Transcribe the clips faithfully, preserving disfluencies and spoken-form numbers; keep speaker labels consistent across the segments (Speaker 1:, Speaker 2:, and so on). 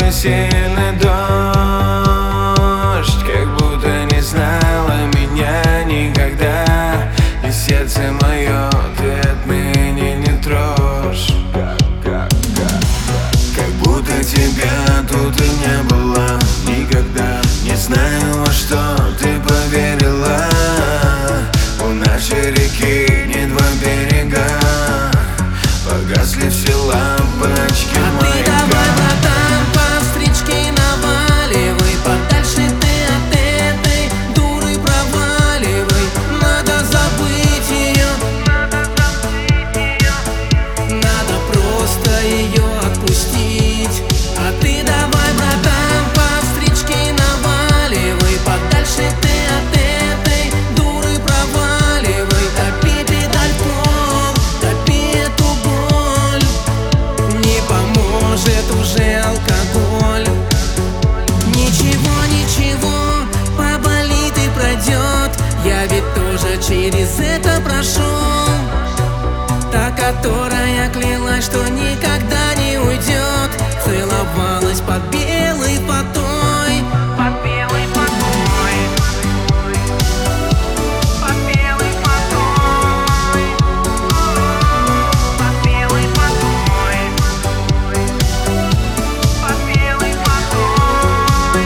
Speaker 1: такой сильный дождь, как будто не знала меня никогда. И сердце мое ты отныне не трожь. Как будто тебя тут и не было никогда. Не знаю, во что ты поверила. У нашей реки нет два берега. Погасли все лампочки
Speaker 2: а
Speaker 1: маяка.
Speaker 2: ты давай, братан, по встречке наваливай. Подальше ты от этой дуры проваливай. Надо забыть ее, надо просто ее отпустить. А ты давай, братан, по встречке наваливай. Подальше ты от этой дуры проваливай. Топи педаль в пол, топи эту боль. Не поможет уже алкоголь. Ничего, ничего, поболит и пройдет. Я ведь тоже через это прошел. Та, которая клялась, что никогда не уйдет, целовалась под белой фатой. Под белой фатой. Под белой фатой. Под белой фатой. Под белой фатой.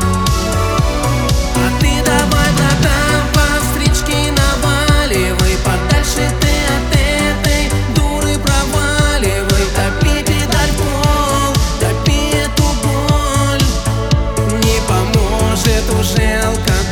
Speaker 2: А ты давай, братан, по встречке наваливай. Подальше ты от этой дуры проваливай. Топи педаль в пол, топи эту боль. Не поможет уже алкоголь.